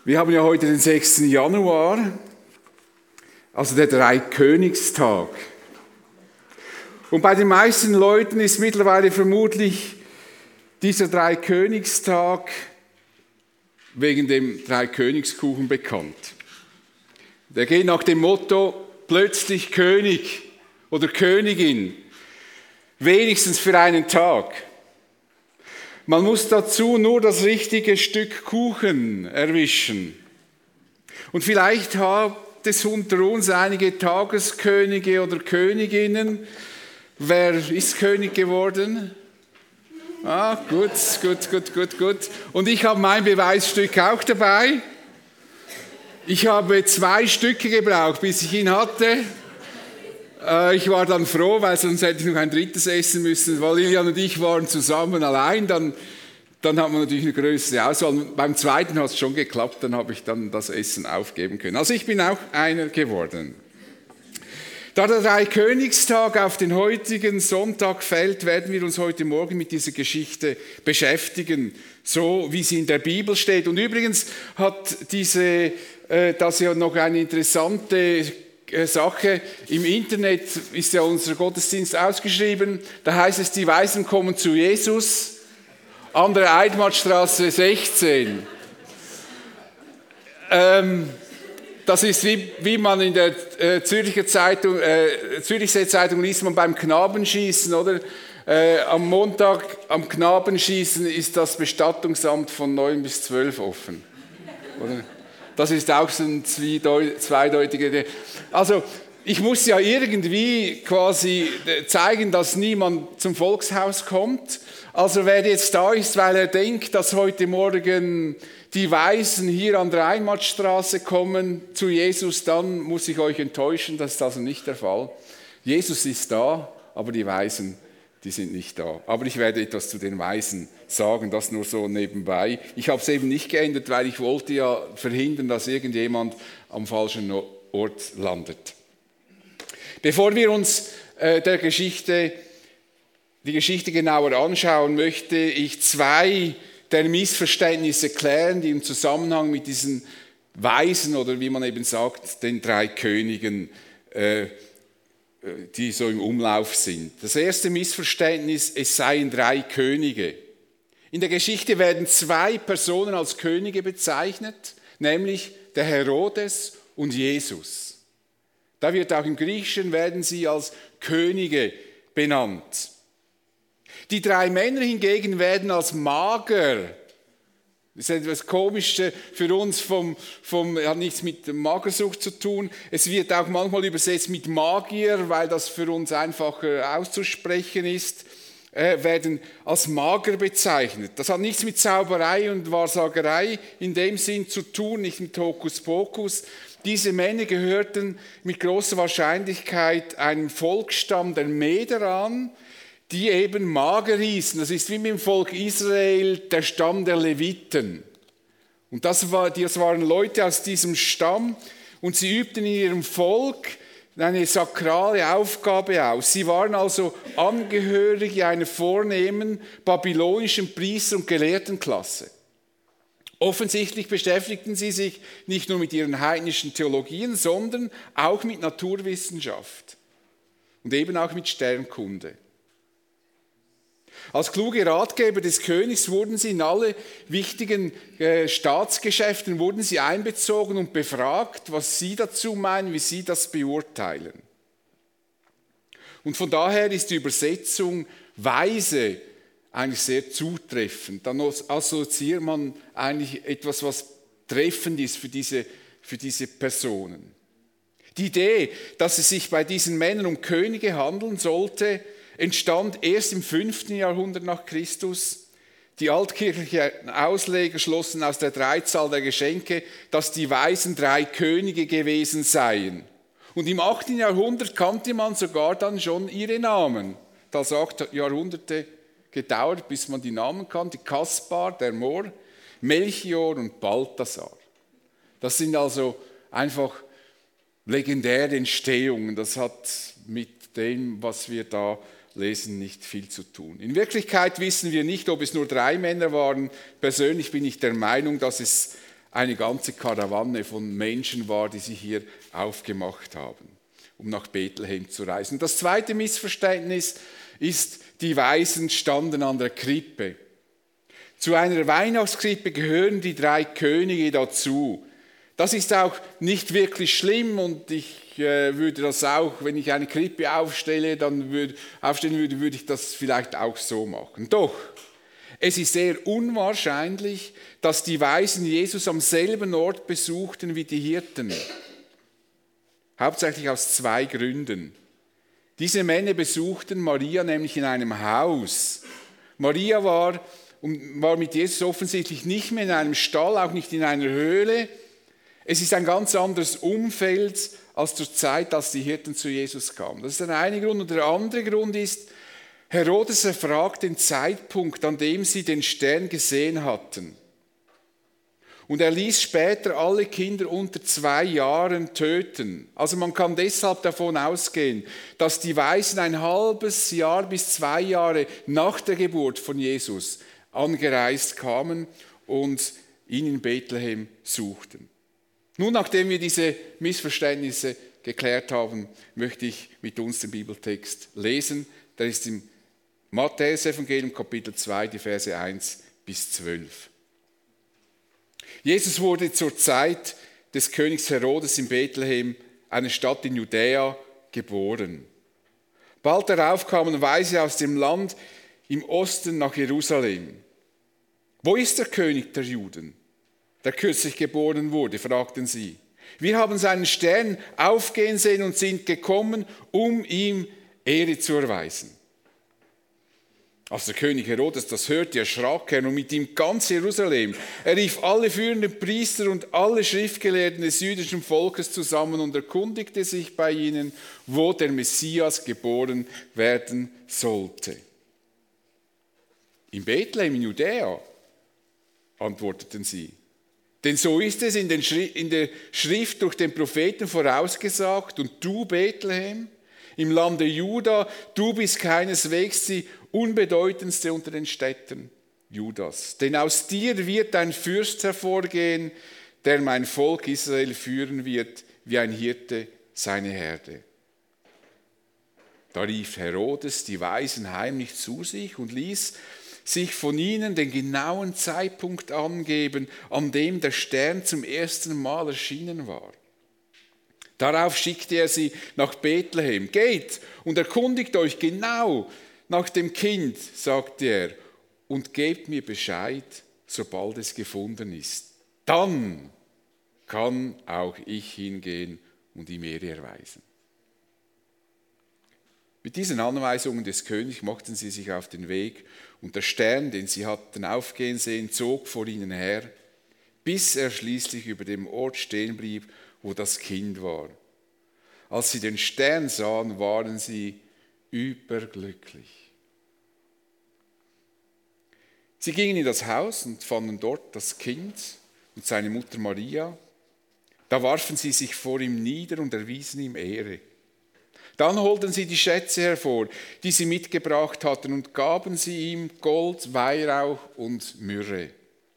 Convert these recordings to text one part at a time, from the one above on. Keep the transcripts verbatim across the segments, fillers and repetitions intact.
Wir haben ja heute den sechsten Januar, also der Dreikönigstag. Und bei den meisten Leuten ist mittlerweile vermutlich dieser Dreikönigstag wegen dem Dreikönigskuchen bekannt. Der geht nach dem Motto, plötzlich König oder Königin, wenigstens für einen Tag. Man muss dazu nur das richtige Stück Kuchen erwischen. Und vielleicht hat es unter uns einige Tageskönige oder Königinnen. Wer ist König geworden? Ah, gut, gut, gut, gut, gut. Und ich habe mein Beweisstück auch dabei. Ich habe zwei Stücke gebraucht, bis ich ihn hatte. Ich war dann froh, weil sonst hätte ich noch ein drittes essen müssen, weil Lilian und ich waren zusammen allein, dann, dann hat man natürlich eine größere Auswahl. Beim zweiten hat es schon geklappt, dann habe ich dann das Essen aufgeben können. Also ich bin auch einer geworden. Da der Dreikönigstag auf den heutigen Sonntag fällt, werden wir uns heute Morgen mit dieser Geschichte beschäftigen, so wie sie in der Bibel steht. Und übrigens hat diese, äh, das ja noch eine interessante Sache. Im Internet ist ja unser Gottesdienst ausgeschrieben. Da heißt es, die Weisen kommen zu Jesus an der Eidmartstraße sechzehn. Ähm, das ist wie, wie man in der äh, Zürcher Zeitung, äh, Zürichsee Zeitung liest man beim Knabenschießen, oder? Äh, am Montag am Knabenschießen ist das Bestattungsamt von neun bis zwölf offen, oder? Das ist auch so ein zweideutiger. Also ich muss ja irgendwie quasi zeigen, dass niemand zum Volkshaus kommt. Also wer jetzt da ist, weil er denkt, dass heute Morgen die Weisen hier an der Einmartstraße kommen zu Jesus, dann muss ich euch enttäuschen, das ist also nicht der Fall. Jesus ist da, aber die Weisen, die sind nicht da. Aber ich werde etwas zu den Weisen sagen, das nur so nebenbei. Ich habe es eben nicht geändert, weil ich wollte ja verhindern, dass irgendjemand am falschen Ort landet. Bevor wir uns äh, der Geschichte, die Geschichte genauer anschauen, möchte ich zwei der Missverständnisse klären, die im Zusammenhang mit diesen Weisen oder wie man eben sagt, den drei Königen äh, die so im Umlauf sind. Das erste Missverständnis, es seien drei Könige. In der Geschichte werden zwei Personen als Könige bezeichnet, nämlich der Herodes und Jesus. Da wird auch im Griechischen werden sie als Könige benannt. Die drei Männer hingegen werden als Mager. Das ist etwas Komisches für uns, vom, vom, hat nichts mit Magersucht zu tun. Es wird auch manchmal übersetzt mit Magier, weil das für uns einfacher auszusprechen ist, äh, werden als Mager bezeichnet. Das hat nichts mit Zauberei und Wahrsagerei in dem Sinn zu tun, nicht mit Hokuspokus. Diese Männer gehörten mit großer Wahrscheinlichkeit einem Volksstamm der Meder an, die eben Mager hießen. Das ist wie mit dem Volk Israel der Stamm der Leviten. Und das, war, das waren Leute aus diesem Stamm und sie übten in ihrem Volk eine sakrale Aufgabe aus. Sie waren also Angehörige einer vornehmen babylonischen Priester- und Gelehrtenklasse. Offensichtlich beschäftigten sie sich nicht nur mit ihren heidnischen Theologien, sondern auch mit Naturwissenschaft und eben auch mit Sternkunde. Als kluge Ratgeber des Königs wurden sie in alle wichtigen äh, Staatsgeschäfte wurden sie einbezogen und befragt, was sie dazu meinen, wie sie das beurteilen. Und von daher ist die Übersetzung Weise eigentlich sehr zutreffend. Dann assoziiert man eigentlich etwas, was treffend ist für diese, für diese Personen. Die Idee, dass es sich bei diesen Männern um Könige handeln sollte, entstand erst im fünften Jahrhundert nach Christus. Die altkirchlichen Ausleger schlossen aus der Dreizahl der Geschenke, dass die Weisen drei Könige gewesen seien. Und im achten Jahrhundert kannte man sogar dann schon ihre Namen. Das hat acht Jahrhunderte gedauert, bis man die Namen kannte. Kaspar, der Mohr, Melchior und Balthasar. Das sind also einfach legendäre Entstehungen. Das hat mit dem, was wir da lesen, nicht viel zu tun. In Wirklichkeit wissen wir nicht, ob es nur drei Männer waren. Persönlich bin ich der Meinung, dass es eine ganze Karawane von Menschen war, die sich hier aufgemacht haben, um nach Bethlehem zu reisen. Das zweite Missverständnis ist, die Weisen standen an der Krippe. Zu einer Weihnachtskrippe gehören die drei Könige dazu. Das ist auch nicht wirklich schlimm und ich äh, würde das auch, wenn ich eine Krippe aufstelle, dann würd, aufstellen würde, würde ich das vielleicht auch so machen. Doch, es ist sehr unwahrscheinlich, dass die Weisen Jesus am selben Ort besuchten wie die Hirten. Hauptsächlich aus zwei Gründen. Diese Männer besuchten Maria nämlich in einem Haus. Maria war, war mit Jesus offensichtlich nicht mehr in einem Stall, auch nicht in einer Höhle. Es ist ein ganz anderes Umfeld als zur Zeit, als die Hirten zu Jesus kamen. Das ist der eine Grund. Und der andere Grund ist, Herodes erfragt den Zeitpunkt, an dem sie den Stern gesehen hatten. Und er ließ später alle Kinder unter zwei Jahren töten. Also man kann deshalb davon ausgehen, dass die Weisen ein halbes Jahr bis zwei Jahre nach der Geburt von Jesus angereist kamen und ihn in Bethlehem suchten. Nun, nachdem wir diese Missverständnisse geklärt haben, möchte ich mit uns den Bibeltext lesen. Der ist im Matthäus-Evangelium, Kapitel zwei, die Verse eins bis zwölf. Jesus wurde zur Zeit des Königs Herodes in Bethlehem, einer Stadt in Judäa, geboren. Bald darauf kamen Weise aus dem Land im Osten nach Jerusalem. Wo ist der König der Juden, der kürzlich geboren wurde, fragten sie. Wir haben seinen Stern aufgehen sehen und sind gekommen, um ihm Ehre zu erweisen. Als der König Herodes das hörte, erschrak er und mit ihm ganz Jerusalem. Er rief alle führenden Priester und alle Schriftgelehrten des jüdischen Volkes zusammen und erkundigte sich bei ihnen, wo der Messias geboren werden sollte. In Bethlehem in Judäa, antworteten sie. Denn so ist es in, den Schri- in der Schrift durch den Propheten vorausgesagt. Und du, Bethlehem, im Lande Juda, du bist keineswegs die unbedeutendste unter den Städten Judas. Denn aus dir wird ein Fürst hervorgehen, der mein Volk Israel führen wird, wie ein Hirte seine Herde. Da rief Herodes die Weisen heimlich zu sich und ließ sich von ihnen den genauen Zeitpunkt angeben, an dem der Stern zum ersten Mal erschienen war. Darauf schickte er sie nach Bethlehem. Geht und erkundigt euch genau nach dem Kind, sagte er, und gebt mir Bescheid, sobald es gefunden ist. Dann kann auch ich hingehen und ihm Ehre erweisen. Mit diesen Anweisungen des Königs machten sie sich auf den Weg und der Stern, den sie hatten aufgehen sehen, zog vor ihnen her, bis er schließlich über dem Ort stehen blieb, wo das Kind war. Als sie den Stern sahen, waren sie überglücklich. Sie gingen in das Haus und fanden dort das Kind und seine Mutter Maria. Da warfen sie sich vor ihm nieder und erwiesen ihm Ehre. Dann holten sie die Schätze hervor, die sie mitgebracht hatten, und gaben sie ihm Gold, Weihrauch und Myrrhe.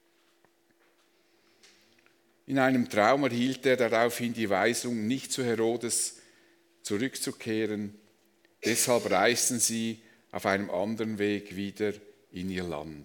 In einem Traum erhielt er daraufhin die Weisung, nicht zu Herodes zurückzukehren. Deshalb reisten sie auf einem anderen Weg wieder in ihr Land.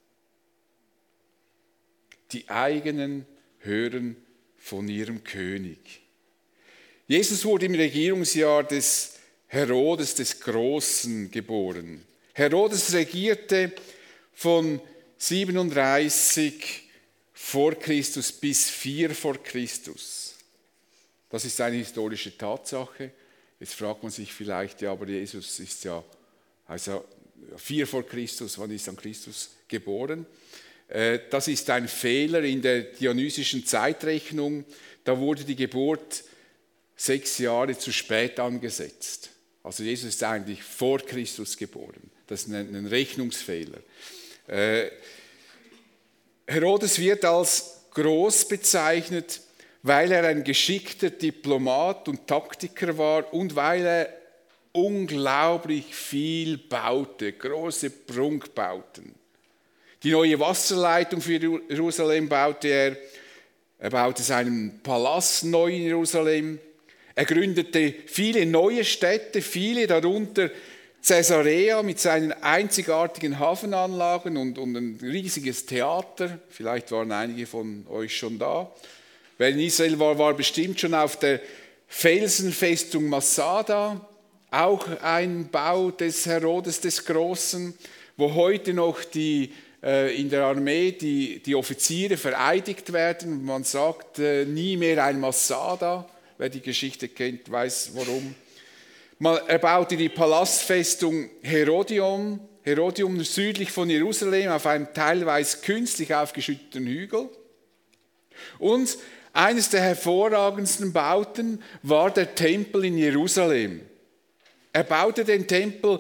Die eigenen hören von ihrem König. Jesus wurde im Regierungsjahr des Herodes des Großen geboren. Herodes regierte von siebenunddreißig vor Christus bis vier vor Christus. Das ist eine historische Tatsache. Jetzt fragt man sich vielleicht, ja, aber Jesus ist ja also vier vor Christus, wann ist dann Christus geboren? Das ist ein Fehler in der dionysischen Zeitrechnung. Da wurde die Geburt sechs Jahre zu spät angesetzt. Also Jesus ist eigentlich vor Christus geboren. Das ist ein Rechnungsfehler. Herodes wird als groß bezeichnet, weil er ein geschickter Diplomat und Taktiker war und weil er unglaublich viel baute, große Prunkbauten. Die neue Wasserleitung für Jerusalem baute er, Er baute seinen Palast neu in Jerusalem. Er gründete viele neue Städte, viele darunter Caesarea mit seinen einzigartigen Hafenanlagen und, und ein riesiges Theater. Vielleicht waren einige von euch schon da. Wer in Israel war, war bestimmt schon auf der Felsenfestung Masada, auch ein Bau des Herodes des Großen, wo heute noch die, äh, in der Armee die, die Offiziere vereidigt werden. Man sagt äh, nie mehr ein Masada. Wer die Geschichte kennt, weiß warum. Er baute die Palastfestung Herodion, Herodium südlich von Jerusalem auf einem teilweise künstlich aufgeschütteten Hügel. Und eines der hervorragendsten Bauten war der Tempel in Jerusalem. Er baute den Tempel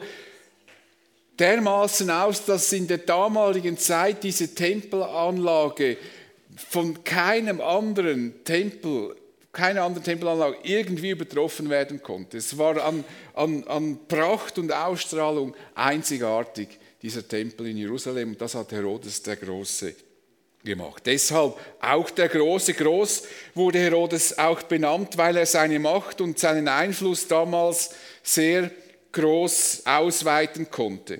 dermaßen aus, dass in der damaligen Zeit diese Tempelanlage von keinem anderen Tempel keine andere Tempelanlage irgendwie übertroffen werden konnte. Es war an, an, an Pracht und Ausstrahlung einzigartig, dieser Tempel in Jerusalem. Und das hat Herodes der Große gemacht. Deshalb auch der Große. Groß wurde Herodes auch benannt, weil er seine Macht und seinen Einfluss damals sehr groß ausweiten konnte.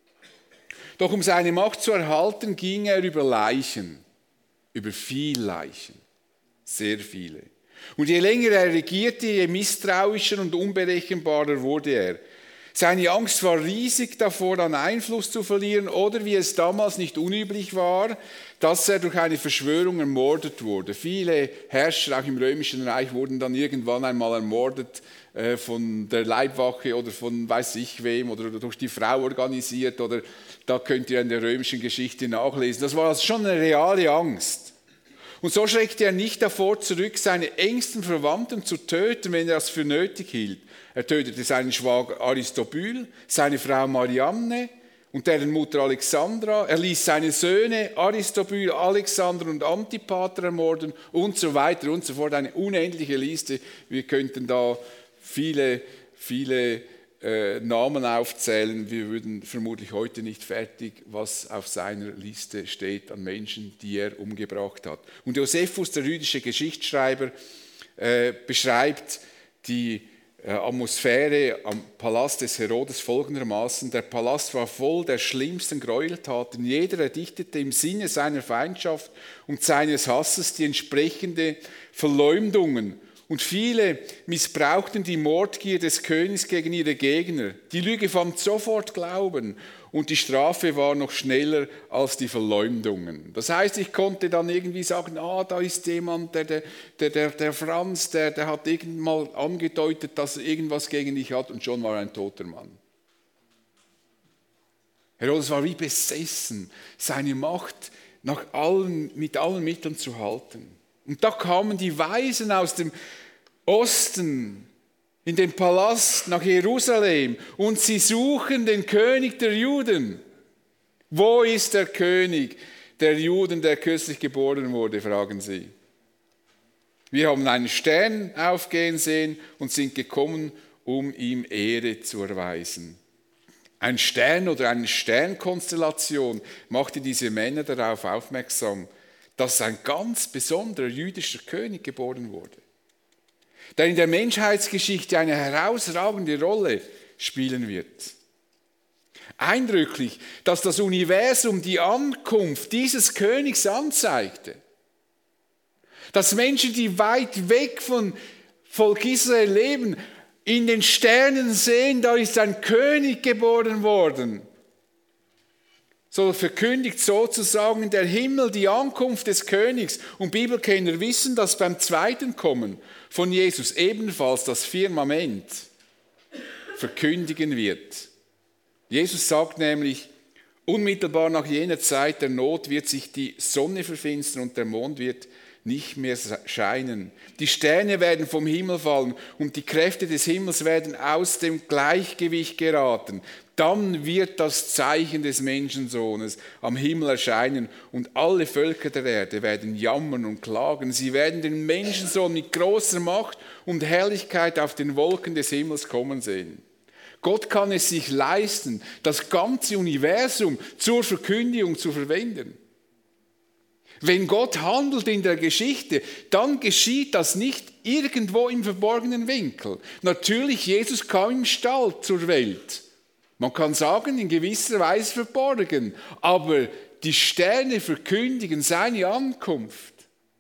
Doch um seine Macht zu erhalten, ging er über Leichen, über viele Leichen, sehr viele. Und je länger er regierte, je misstrauischer und unberechenbarer wurde er. Seine Angst war riesig davor, an Einfluss zu verlieren oder, wie es damals nicht unüblich war, dass er durch eine Verschwörung ermordet wurde. Viele Herrscher, auch im Römischen Reich, wurden dann irgendwann einmal ermordet äh, von der Leibwache oder von weiß ich wem oder durch die Frau organisiert. Oder da könnt ihr in der römischen Geschichte nachlesen. Das war also schon eine reale Angst. Und so schreckte er nicht davor zurück, seine engsten Verwandten zu töten, wenn er das für nötig hielt. Er tötete seinen Schwager Aristobyl, seine Frau Mariamne und deren Mutter Alexandra. Er ließ seine Söhne Aristobyl, Alexander und Antipater ermorden und so weiter und so fort. Eine unendliche Liste. Wir könnten da viele, viele äh, Namen aufzählen. Wir würden vermutlich heute nicht fertig, was auf seiner Liste steht an Menschen, die er umgebracht hat. Und Josephus, der jüdische Geschichtsschreiber, äh, beschreibt die äh, Atmosphäre am Palast des Herodes folgendermaßen: Der Palast war voll der schlimmsten Gräueltaten. Jeder erdichtete im Sinne seiner Feindschaft und seines Hasses die entsprechende Verleumdungen. Und viele missbrauchten die Mordgier des Königs gegen ihre Gegner. Die Lüge fand sofort Glauben und die Strafe war noch schneller als die Verleumdungen. Das heißt, ich konnte dann irgendwie sagen, ah, da ist jemand, der, der, der, der Franz, der, der hat irgendwann mal angedeutet, dass er irgendwas gegen dich hat und schon war er ein toter Mann. Herodes war wie besessen, seine Macht nach allen, mit allen Mitteln zu halten. Und da kamen die Weisen aus dem Osten in den Palast nach Jerusalem und sie suchen den König der Juden. Wo ist der König der Juden, der kürzlich geboren wurde, fragen sie. Wir haben einen Stern aufgehen sehen und sind gekommen, um ihm Ehre zu erweisen. Ein Stern oder eine Sternkonstellation machte diese Männer darauf aufmerksam, dass ein ganz besonderer jüdischer König geboren wurde, der in der Menschheitsgeschichte eine herausragende Rolle spielen wird. Eindrücklich, dass das Universum die Ankunft dieses Königs anzeigte. Dass Menschen, die weit weg von Volk Israel leben, in den Sternen sehen, da ist ein König geboren worden. So verkündigt sozusagen der Himmel die Ankunft des Königs. Und Bibelkenner wissen, dass beim zweiten Kommen von Jesus ebenfalls das Firmament verkündigen wird. Jesus sagt nämlich, unmittelbar nach jener Zeit der Not wird sich die Sonne verfinstern und der Mond wird nicht mehr scheinen. Die Sterne werden vom Himmel fallen und die Kräfte des Himmels werden aus dem Gleichgewicht geraten. Dann wird das Zeichen des Menschensohnes am Himmel erscheinen und alle Völker der Erde werden jammern und klagen. Sie werden den Menschensohn mit großer Macht und Herrlichkeit auf den Wolken des Himmels kommen sehen. Gott kann es sich leisten, das ganze Universum zur Verkündigung zu verwenden. Wenn Gott handelt in der Geschichte, dann geschieht das nicht irgendwo im verborgenen Winkel. Natürlich, Jesus kam im Stall zur Welt. Man kann sagen, in gewisser Weise verborgen, aber die Sterne verkündigen seine Ankunft.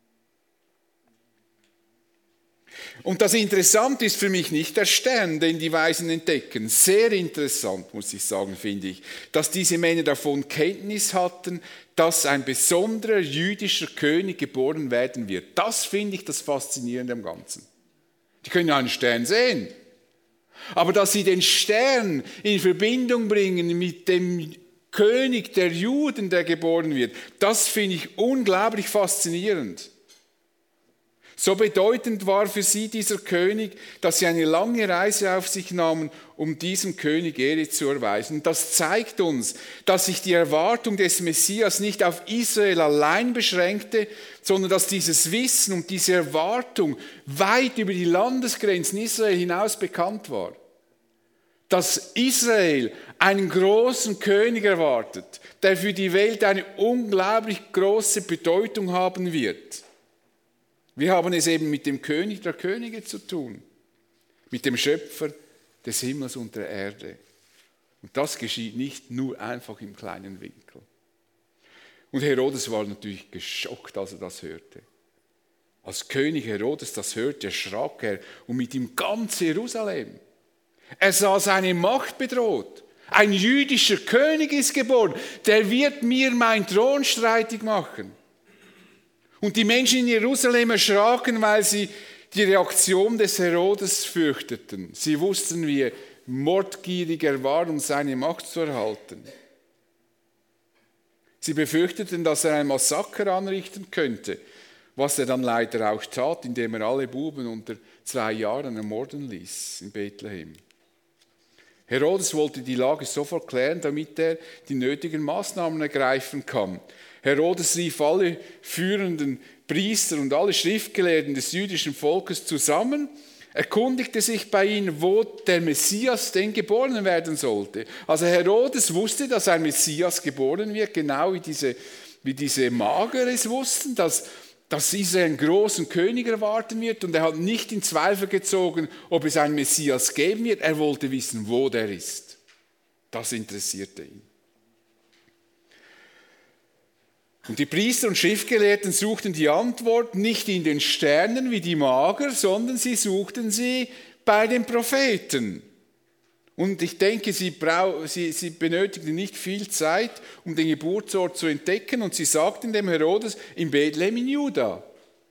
Und das Interessante ist für mich nicht der Stern, den die Weisen entdecken. Sehr interessant, muss ich sagen, finde ich, dass diese Männer davon Kenntnis hatten, dass ein besonderer jüdischer König geboren werden wird. Das finde ich das Faszinierende am Ganzen. Die können ja einen Stern sehen. Aber dass sie den Stern in Verbindung bringen mit dem König der Juden, der geboren wird, das finde ich unglaublich faszinierend. So bedeutend war für sie dieser König, dass sie eine lange Reise auf sich nahmen, um diesem König Ehre zu erweisen. Und das zeigt uns, dass sich die Erwartung des Messias nicht auf Israel allein beschränkte, sondern dass dieses Wissen und diese Erwartung weit über die Landesgrenzen Israel hinaus bekannt war. Dass Israel einen großen König erwartet, der für die Welt eine unglaublich große Bedeutung haben wird. Wir haben es eben mit dem König der Könige zu tun, mit dem Schöpfer des Himmels und der Erde. Und das geschieht nicht nur einfach im kleinen Winkel. Und Herodes war natürlich geschockt, als er das hörte. Als König Herodes das hörte, erschrak er und mit ihm ganz Jerusalem. Er sah seine Macht bedroht. Ein jüdischer König ist geboren, der wird mir meinen Thron streitig machen. Und die Menschen in Jerusalem erschraken, weil sie die Reaktion des Herodes fürchteten. Sie wussten, wie mordgierig er war, um seine Macht zu erhalten. Sie befürchteten, dass er ein Massaker anrichten könnte, was er dann leider auch tat, indem er alle Buben unter zwei Jahren ermorden ließ in Bethlehem. Herodes wollte die Lage sofort klären, damit er die nötigen Maßnahmen ergreifen kann. Herodes rief alle führenden Priester und alle Schriftgelehrten des jüdischen Volkes zusammen, erkundigte sich bei ihnen, wo der Messias denn geboren werden sollte. Also Herodes wusste, dass ein Messias geboren wird, genau wie diese, wie diese Magier es wussten, dass, dass Israel einen großen König erwarten wird, und er hat nicht in Zweifel gezogen, ob es einen Messias geben wird. Er wollte wissen, wo der ist. Das interessierte ihn. Und die Priester und Schriftgelehrten suchten die Antwort nicht in den Sternen wie die Magier, sondern sie suchten sie bei den Propheten. Und ich denke, sie, brau- sie, sie benötigten nicht viel Zeit, um den Geburtsort zu entdecken. Und sie sagten dem Herodes, in Bethlehem in Juda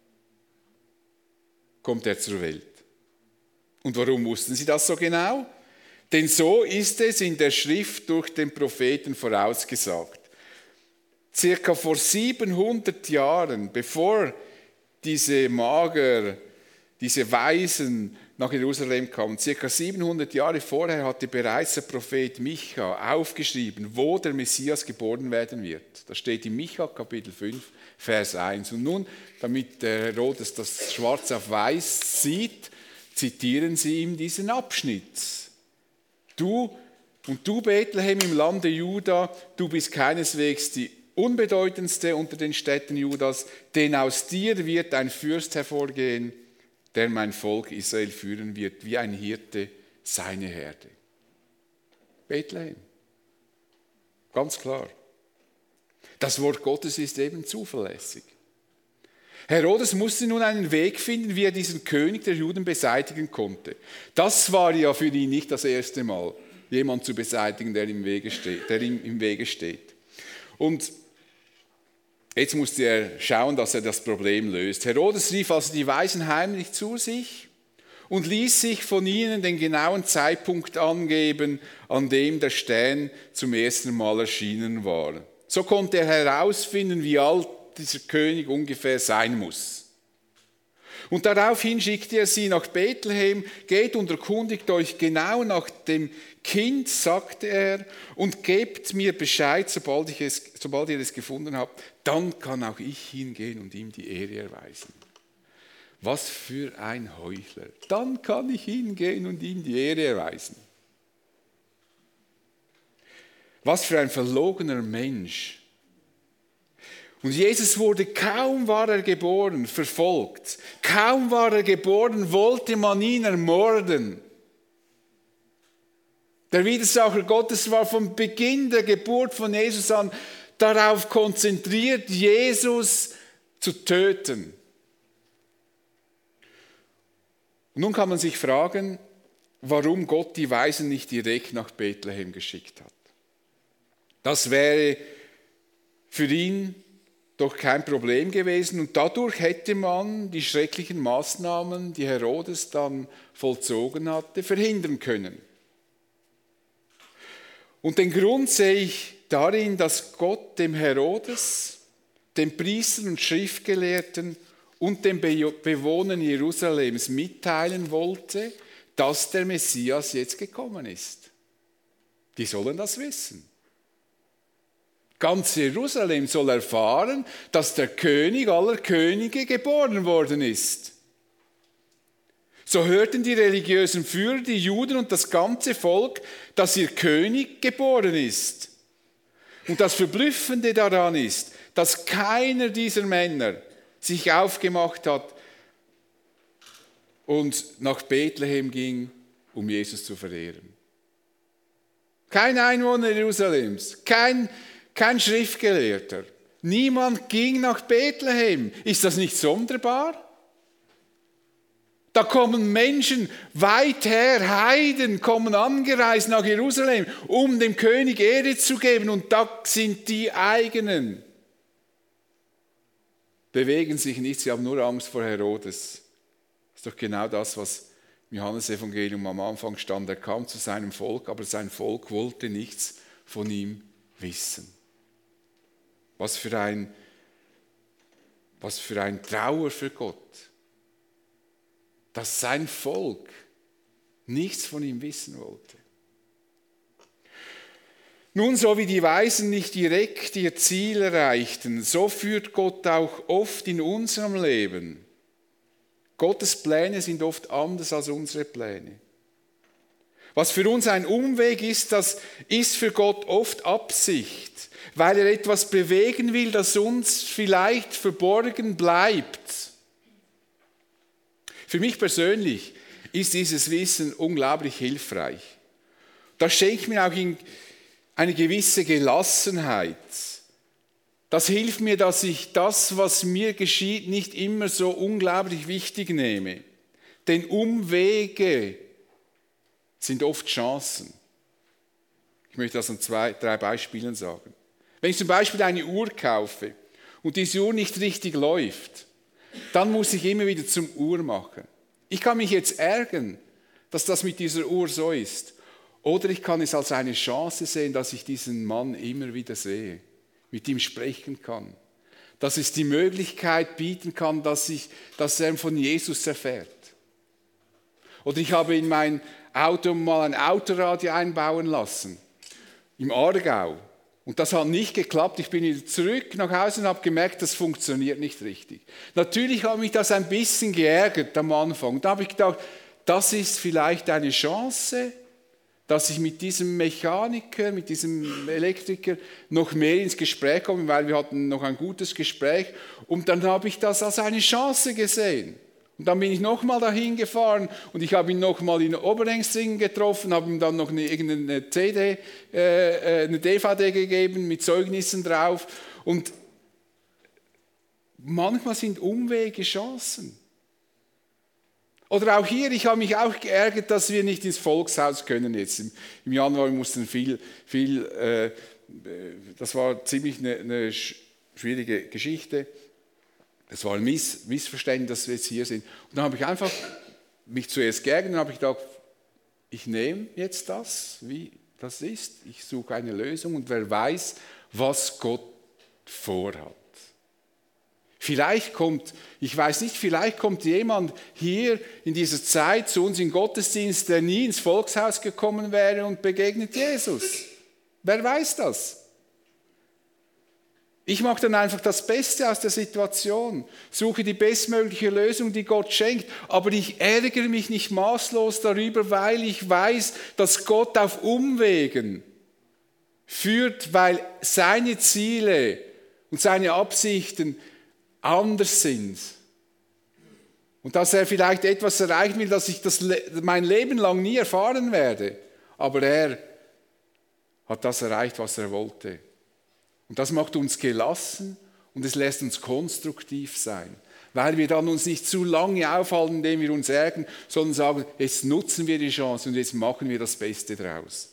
kommt er zur Welt. Und warum wussten sie das so genau? Denn so ist es in der Schrift durch den Propheten vorausgesagt. Circa vor siebenhundert Jahren, bevor diese Magier, diese Weisen nach Jerusalem kamen, circa siebenhundert Jahre vorher hatte bereits der Prophet Micha aufgeschrieben, wo der Messias geboren werden wird. Das steht in Micha Kapitel fünf, Vers eins. Und nun, damit der Herodes das schwarz auf weiß sieht, zitieren sie ihm diesen Abschnitt. Du und du, Bethlehem im Lande Juda, du bist keineswegs die unbedeutendste unter den Städten Judas, denn aus dir wird ein Fürst hervorgehen, der mein Volk Israel führen wird, wie ein Hirte seine Herde. Bethlehem. Ganz klar. Das Wort Gottes ist eben zuverlässig. Herodes musste nun einen Weg finden, wie er diesen König der Juden beseitigen konnte. Das war ja für ihn nicht das erste Mal, jemanden zu beseitigen, der im Wege steht. Der ihm im Wege steht. Und jetzt musste er schauen, dass er das Problem löst. Herodes rief also die Weisen heimlich zu sich und ließ sich von ihnen den genauen Zeitpunkt angeben, an dem der Stern zum ersten Mal erschienen war. So konnte er herausfinden, wie alt dieser König ungefähr sein muss. Und daraufhin schickte er sie nach Bethlehem, geht und erkundigt euch genau nach dem Kind, sagte er, und gebt mir Bescheid, sobald, ich es, sobald ihr es gefunden habt, dann kann auch ich hingehen und ihm die Ehre erweisen. Was für ein Heuchler. Dann kann ich hingehen und ihm die Ehre erweisen. Was für ein verlogener Mensch. Und Jesus wurde, kaum war er geboren, verfolgt. Kaum war er geboren, wollte man ihn ermorden. Der Widersacher Gottes war vom Beginn der Geburt von Jesus an darauf konzentriert, Jesus zu töten. Und nun kann man sich fragen, warum Gott die Weisen nicht direkt nach Bethlehem geschickt hat. Das wäre für ihn doch kein Problem gewesen und dadurch hätte man die schrecklichen Maßnahmen, die Herodes dann vollzogen hatte, verhindern können. Und den Grund sehe ich darin, dass Gott dem Herodes, den Priestern und Schriftgelehrten und den Bewohnern Jerusalems mitteilen wollte, dass der Messias jetzt gekommen ist. Die sollen das wissen. Ganz Jerusalem soll erfahren, dass der König aller Könige geboren worden ist. So hörten die religiösen Führer, die Juden und das ganze Volk, dass ihr König geboren ist. Und das Verblüffende daran ist, dass keiner dieser Männer sich aufgemacht hat und nach Bethlehem ging, um Jesus zu verehren. Kein Einwohner Jerusalems, kein, kein Schriftgelehrter. Niemand ging nach Bethlehem. Ist das nicht sonderbar? Da kommen Menschen weit her, Heiden kommen angereist nach Jerusalem, um dem König Ehre zu geben. Und da sind die eigenen. Bewegen sich nicht, sie haben nur Angst vor Herodes. Das ist doch genau das, was im Johannesevangelium am Anfang stand. Er kam zu seinem Volk, aber sein Volk wollte nichts von ihm wissen. Was für ein, was für ein Trauer für Gott, dass sein Volk nichts von ihm wissen wollte. Nun, so wie die Weisen nicht direkt ihr Ziel erreichten, so führt Gott auch oft in unserem Leben. Gottes Pläne sind oft anders als unsere Pläne. Was für uns ein Umweg ist, das ist für Gott oft Absicht, weil er etwas bewegen will, das uns vielleicht verborgen bleibt. Für mich persönlich ist dieses Wissen unglaublich hilfreich. Das schenkt mir auch eine gewisse Gelassenheit. Das hilft mir, dass ich das, was mir geschieht, nicht immer so unglaublich wichtig nehme. Denn Umwege sind oft Chancen. Ich möchte das an zwei, drei Beispielen sagen. Wenn ich zum Beispiel eine Uhr kaufe und diese Uhr nicht richtig läuft, dann muss ich immer wieder zum Uhrmacher. Ich kann mich jetzt ärgern, dass das mit dieser Uhr so ist. Oder ich kann es als eine Chance sehen, dass ich diesen Mann immer wieder sehe, mit ihm sprechen kann. Dass es die Möglichkeit bieten kann, dass, ich, dass er von Jesus erfährt. Oder ich habe in mein Auto mal ein Autoradio einbauen lassen, im Aargau. Und das hat nicht geklappt. Ich bin wieder zurück nach Hause und habe gemerkt, das funktioniert nicht richtig. Natürlich hat mich das ein bisschen geärgert am Anfang. Da habe ich gedacht, das ist vielleicht eine Chance, dass ich mit diesem Mechaniker, mit diesem Elektriker noch mehr ins Gespräch komme, weil wir hatten noch ein gutes Gespräch. Und dann habe ich das als eine Chance gesehen. Und dann bin ich nochmal dahin gefahren und ich habe ihn nochmal in Oberengstringen getroffen, habe ihm dann noch eine, irgendeine C D, äh, eine D V D gegeben mit Zeugnissen drauf. Und manchmal sind Umwege Chancen. Oder auch hier, ich habe mich auch geärgert, dass wir nicht ins Volkshaus können jetzt. Im, im Januar mussten viel, viel äh, das war ziemlich eine, eine schwierige Geschichte. Es war ein Miss, Missverständnis, dass wir jetzt hier sind. Und dann habe ich einfach mich zuerst geärgert und habe ich gedacht, ich nehme jetzt das, wie das ist. Ich suche eine Lösung und wer weiß, was Gott vorhat. Vielleicht kommt, ich weiß nicht, vielleicht kommt jemand hier in dieser Zeit zu uns in Gottesdienst, der nie ins Volkshaus gekommen wäre und begegnet Jesus. Wer weiß das? Ich mache dann einfach das Beste aus der Situation, suche die bestmögliche Lösung, die Gott schenkt, aber ich ärgere mich nicht maßlos darüber, weil ich weiß, dass Gott auf Umwegen führt, weil seine Ziele und seine Absichten anders sind. Und dass er vielleicht etwas erreichen will, das ich das mein Leben lang nie erfahren werde. Aber er hat das erreicht, was er wollte. Und das macht uns gelassen und es lässt uns konstruktiv sein. Weil wir dann uns nicht zu lange aufhalten, indem wir uns ärgern, sondern sagen, jetzt nutzen wir die Chance und jetzt machen wir das Beste draus.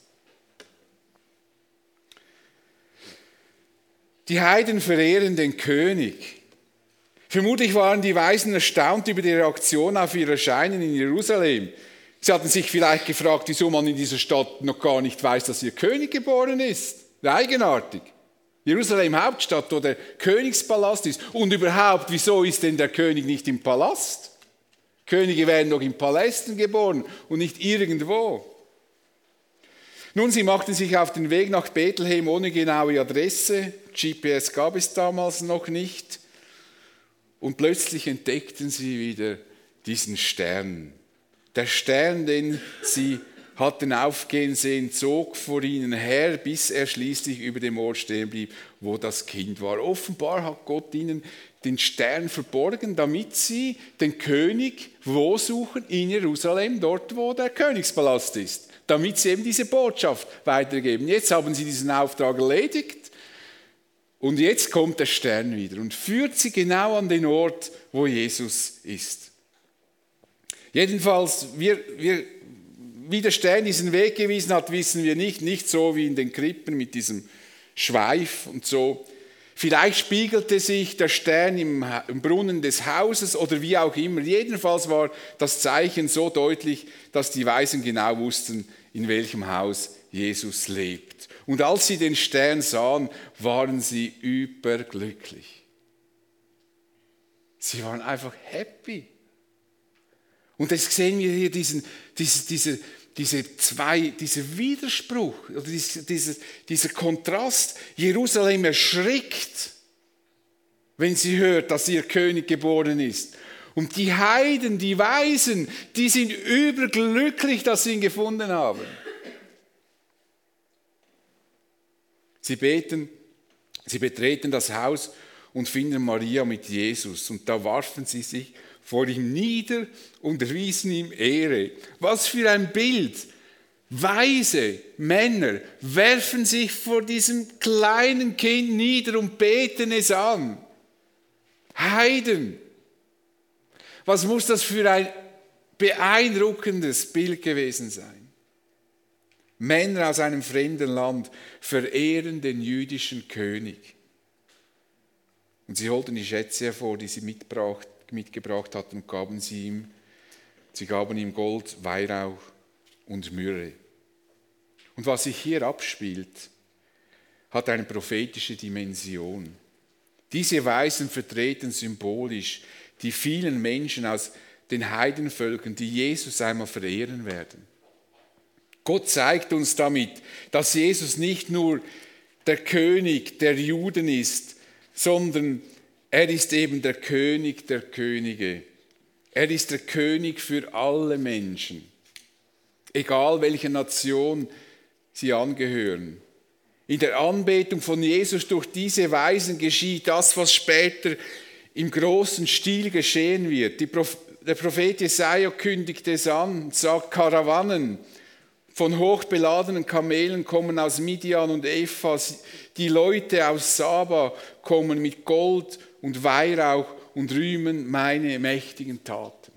Die Heiden verehren den König. Vermutlich waren die Weisen erstaunt über die Reaktion auf ihr Erscheinen in Jerusalem. Sie hatten sich vielleicht gefragt, wieso man in dieser Stadt noch gar nicht weiß, dass ihr König geboren ist. Eigenartig. Jerusalem Hauptstadt, wo der Königspalast ist. Und überhaupt, wieso ist denn der König nicht im Palast? Könige werden doch in Palästen geboren und nicht irgendwo. Nun, sie machten sich auf den Weg nach Bethlehem ohne genaue Adresse. G P S gab es damals noch nicht. Und plötzlich entdeckten sie wieder diesen Stern. Der Stern, den sie hatten aufgehen sehen, zog vor ihnen her, bis er schließlich über dem Ort stehen blieb, wo das Kind war. Offenbar hat Gott ihnen den Stern verborgen, damit sie den König wo suchen? In Jerusalem, dort wo der Königspalast ist. Damit sie eben diese Botschaft weitergeben. Jetzt haben sie diesen Auftrag erledigt und jetzt kommt der Stern wieder und führt sie genau an den Ort, wo Jesus ist. Jedenfalls, wir, wir, wie der Stern diesen Weg gewiesen hat, wissen wir nicht. Nicht so wie in den Krippen mit diesem Schweif und so. Vielleicht spiegelte sich der Stern im, im Brunnen des Hauses oder wie auch immer. Jedenfalls war das Zeichen so deutlich, dass die Weisen genau wussten, in welchem Haus Jesus lebt. Und als sie den Stern sahen, waren sie überglücklich. Sie waren einfach happy. Und jetzt sehen wir hier diesen, diese, diese, diese zwei, dieser Widerspruch, oder diese, diese, dieser Kontrast. Jerusalem erschrickt, wenn sie hört, dass ihr König geboren ist. Und die Heiden, die Weisen, die sind überglücklich, dass sie ihn gefunden haben. Sie beten, sie betreten das Haus und finden Maria mit Jesus. Und da warfen sie sich vor ihm nieder und erwiesen ihm Ehre. Was für ein Bild! Weise Männer werfen sich vor diesem kleinen Kind nieder und beten es an. Heiden! Was muss das für ein beeindruckendes Bild gewesen sein? Männer aus einem fremden Land verehren den jüdischen König. Und sie holten die Schätze hervor, die sie mitbrachten. mitgebracht hatten und gaben sie ihm, sie gaben ihm Gold, Weihrauch und Myrrhe. Und was sich hier abspielt, hat eine prophetische Dimension. Diese Weisen vertreten symbolisch die vielen Menschen aus den Heidenvölkern, die Jesus einmal verehren werden. Gott zeigt uns damit, dass Jesus nicht nur der König der Juden ist, sondern er ist eben der König der Könige. Er ist der König für alle Menschen, egal welcher Nation sie angehören. In der Anbetung von Jesus durch diese Weisen geschieht das, was später im großen Stil geschehen wird. Die Proph- der Prophet Jesaja kündigt es an und sagt, Karawanen von hochbeladenen Kamelen kommen aus Midian und Ephas. Die Leute aus Saba kommen mit Gold und Weihrauch und rühmen meine mächtigen Taten.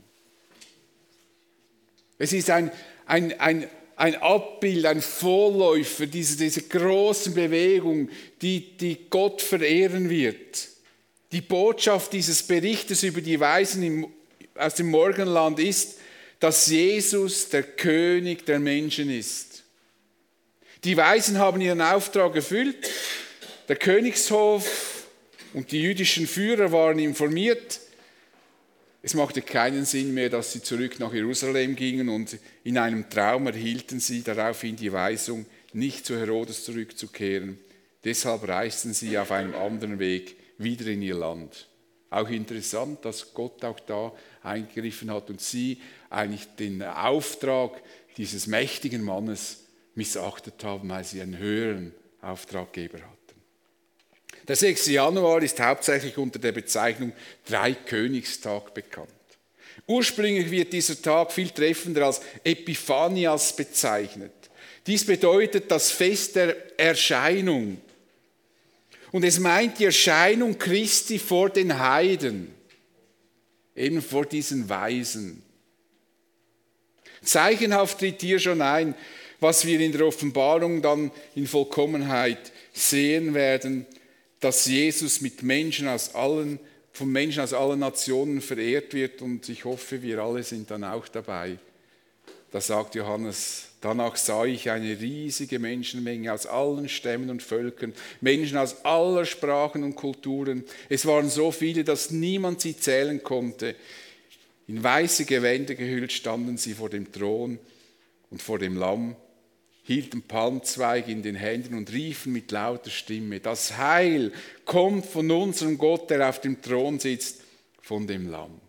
Es ist ein, ein, ein, ein Abbild, ein Vorläufer dieser, dieser großen Bewegung, die, die Gott verehren wird. Die Botschaft dieses Berichtes über die Weisen im, aus dem Morgenland ist, dass Jesus der König der Menschen ist. Die Weisen haben ihren Auftrag erfüllt. Der Königshof und die jüdischen Führer waren informiert. Es machte keinen Sinn mehr, dass sie zurück nach Jerusalem gingen und in einem Traum erhielten sie daraufhin die Weisung, nicht zu Herodes zurückzukehren. Deshalb reisten sie auf einem anderen Weg wieder in ihr Land. Auch interessant, dass Gott auch da eingegriffen hat und sie eigentlich den Auftrag dieses mächtigen Mannes missachtet haben, weil sie einen höheren Auftraggeber hatten. Der sechste Januar ist hauptsächlich unter der Bezeichnung Dreikönigstag bekannt. Ursprünglich wird dieser Tag viel treffender als Epiphanias bezeichnet. Dies bedeutet das Fest der Erscheinung. Und es meint die Erscheinung Christi vor den Heiden, eben vor diesen Weisen. Zeichenhaft tritt hier schon ein, was wir in der Offenbarung dann in Vollkommenheit sehen werden, dass Jesus mit Menschen aus allen, von Menschen aus allen Nationen verehrt wird, und ich hoffe, wir alle sind dann auch dabei. Da sagt Johannes: Danach sah ich eine riesige Menschenmenge aus allen Stämmen und Völkern, Menschen aus aller Sprachen und Kulturen. Es waren so viele, dass niemand sie zählen konnte. In weiße Gewänder gehüllt standen sie vor dem Thron und vor dem Lamm, hielten Palmzweige in den Händen und riefen mit lauter Stimme: Das Heil kommt von unserem Gott, der auf dem Thron sitzt, von dem Lamm.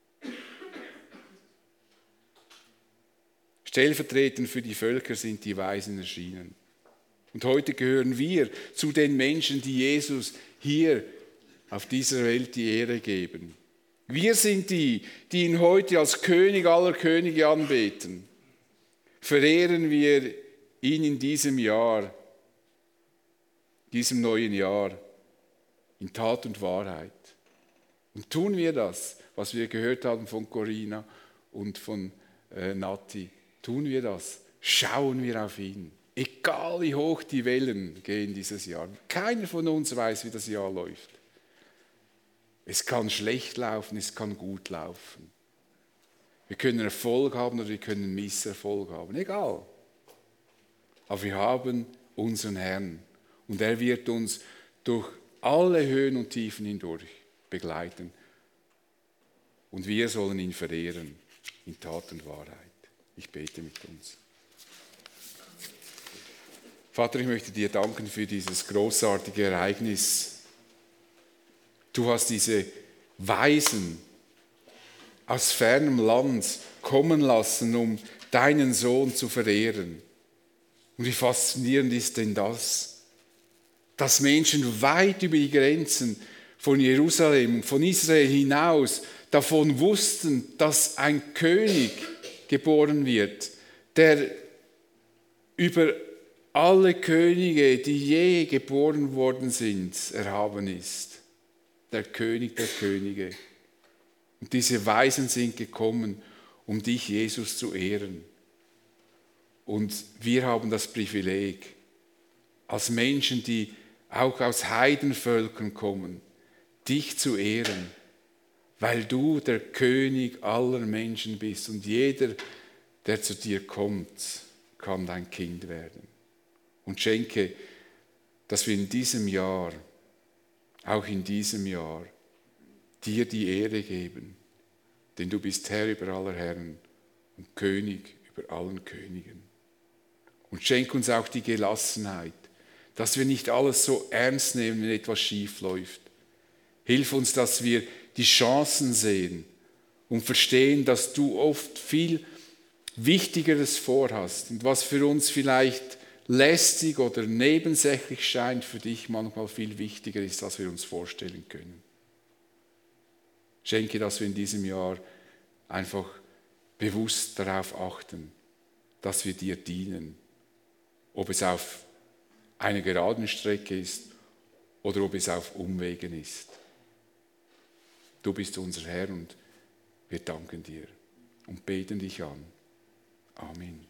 Stellvertretend für die Völker sind die Weisen erschienen. Und heute gehören wir zu den Menschen, die Jesus hier auf dieser Welt die Ehre geben. Wir sind die, die ihn heute als König aller Könige anbeten. Verehren wir ihn in diesem Jahr, diesem neuen Jahr, in Tat und Wahrheit. Und tun wir das, was wir gehört haben von Corinna und von äh, Nati, tun wir das, schauen wir auf ihn. Egal wie hoch die Wellen gehen dieses Jahr. Keiner von uns weiß, wie das Jahr läuft. Es kann schlecht laufen, es kann gut laufen. Wir können Erfolg haben oder wir können Misserfolg haben, egal. Aber wir haben unseren Herrn und er wird uns durch alle Höhen und Tiefen hindurch begleiten. Und wir sollen ihn verehren in Tat und Wahrheit. Ich bete mit uns. Vater, ich möchte dir danken für dieses großartige Ereignis. Du hast diese Weisen aus fernem Land kommen lassen, um deinen Sohn zu verehren. Und wie faszinierend ist denn das, dass Menschen weit über die Grenzen von Jerusalem, von Israel hinaus davon wussten, dass ein König geboren wird, der über alle Könige, die je geboren worden sind, erhaben ist. Der König der Könige. Und diese Weisen sind gekommen, um dich, Jesus, zu ehren. Und wir haben das Privileg, als Menschen, die auch aus Heidenvölkern kommen, dich zu ehren, weil du der König aller Menschen bist und jeder, der zu dir kommt, kann dein Kind werden. Und schenke, dass wir in diesem Jahr, auch in diesem Jahr, dir die Ehre geben, denn du bist Herr über aller Herren und König über allen Königen. Und schenk uns auch die Gelassenheit, dass wir nicht alles so ernst nehmen, wenn etwas schief läuft. Hilf uns, dass wir die Chancen sehen und verstehen, dass du oft viel Wichtigeres vorhast und was für uns vielleicht lästig oder nebensächlich scheint, für dich manchmal viel wichtiger ist, als wir uns vorstellen können. Schenke, dass wir in diesem Jahr einfach bewusst darauf achten, dass wir dir dienen, ob es auf einer geraden Strecke ist oder ob es auf Umwegen ist. Du bist unser Herr und wir danken dir und beten dich an. Amen.